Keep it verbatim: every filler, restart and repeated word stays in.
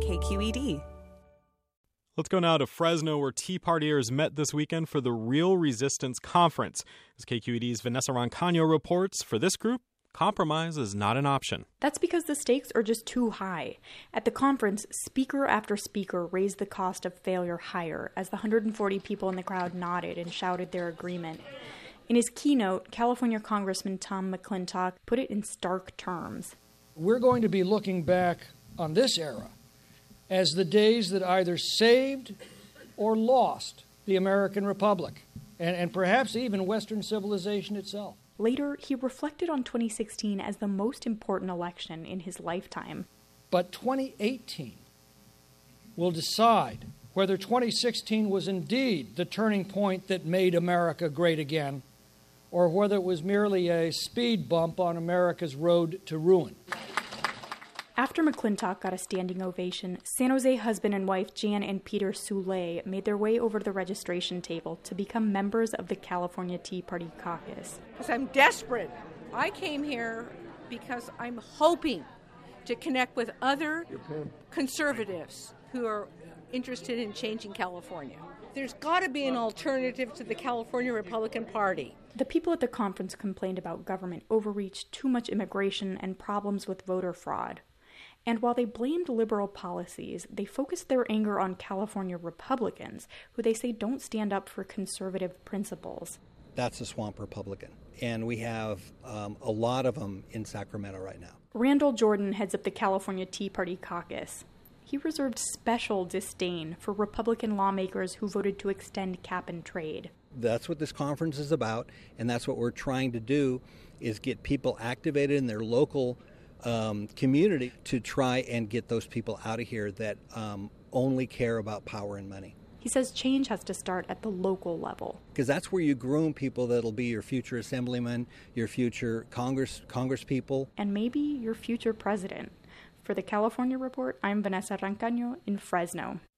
K Q E D. Let's go now to Fresno, where Tea Partiers met this weekend for the Real Resistance Conference. As K Q E D's Vanessa Roncaño reports, for this group, compromise is not an option. That's because the stakes are just too high. At the conference, speaker after speaker raised the cost of failure higher as the one hundred forty people in the crowd nodded and shouted their agreement. In his keynote, California Congressman Tom McClintock put it in stark terms. We're going to be looking back on this era as the days that either saved or lost the American Republic, and, and perhaps even Western civilization itself. Later, he reflected on twenty sixteen as the most important election in his lifetime. But twenty eighteen will decide whether twenty sixteen was indeed the turning point that made America great again, or whether it was merely a speed bump on America's road to ruin. After McClintock got a standing ovation, San Jose husband and wife Jan and Peter Soule made their way over to the registration table to become members of the California Tea Party caucus. Because I'm desperate. I came here because I'm hoping to connect with other conservatives who are interested in changing California. There's got to be an alternative to the California Republican Party. The people at the conference complained about government overreach, too much immigration, and problems with voter fraud. And while they blamed liberal policies, they focused their anger on California Republicans, who they say don't stand up for conservative principles. That's a swamp Republican, and we have um, a lot of them in Sacramento right now. Randall Jordan heads up the California Tea Party caucus. He reserved special disdain for Republican lawmakers who voted to extend cap and trade. That's what this conference is about, and that's what we're trying to do, is get people activated in their local um, community to try and get those people out of here that um, only care about power and money. He says change has to start at the local level. Because that's where you groom people that'll be your future assemblymen, your future Congress Congress people. And maybe your future president. For the California Report, I'm Vanessa Roncaño in Fresno.